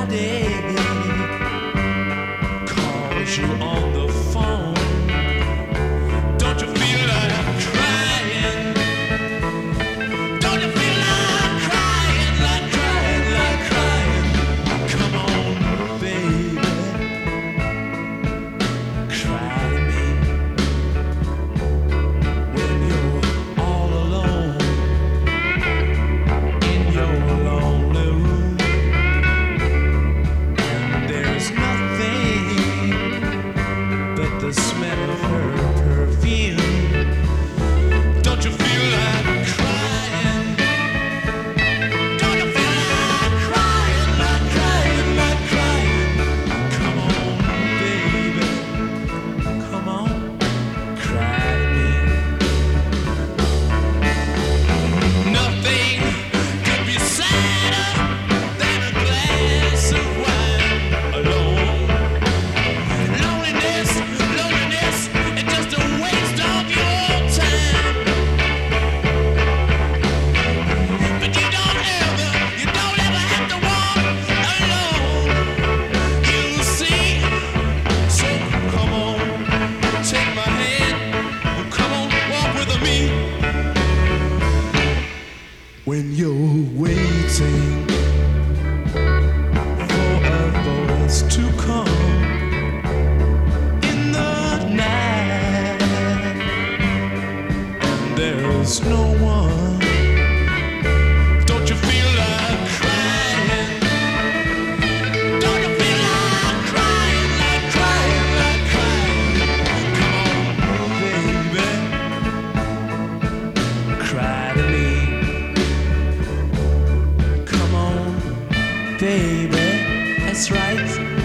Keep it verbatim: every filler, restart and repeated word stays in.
somebody calls you on the phone, don't you feel like crying? Don't you feel like crying, like crying, like crying? Come on, baby, cry to me when you're all alone in your lonely room, and there's nothing but the smell of her perfume. Don't you feel like crying? Don't you feel like crying, like crying, like crying? Come on, baby, come on, cry to me. Nothing could be sadder than a glass of wine alone. Loneliness, loneliness, it's just a waste of your time. But you don't ever, you don't ever have to walk alone. You see, so come on, take my hand, come on, walk with me. When you're waiting for a voice to come in the night, and there's no one, don't you feel like crying? Don't you feel like crying, like crying, like crying? Come on, baby, cry to me. Come on, baby, that's right.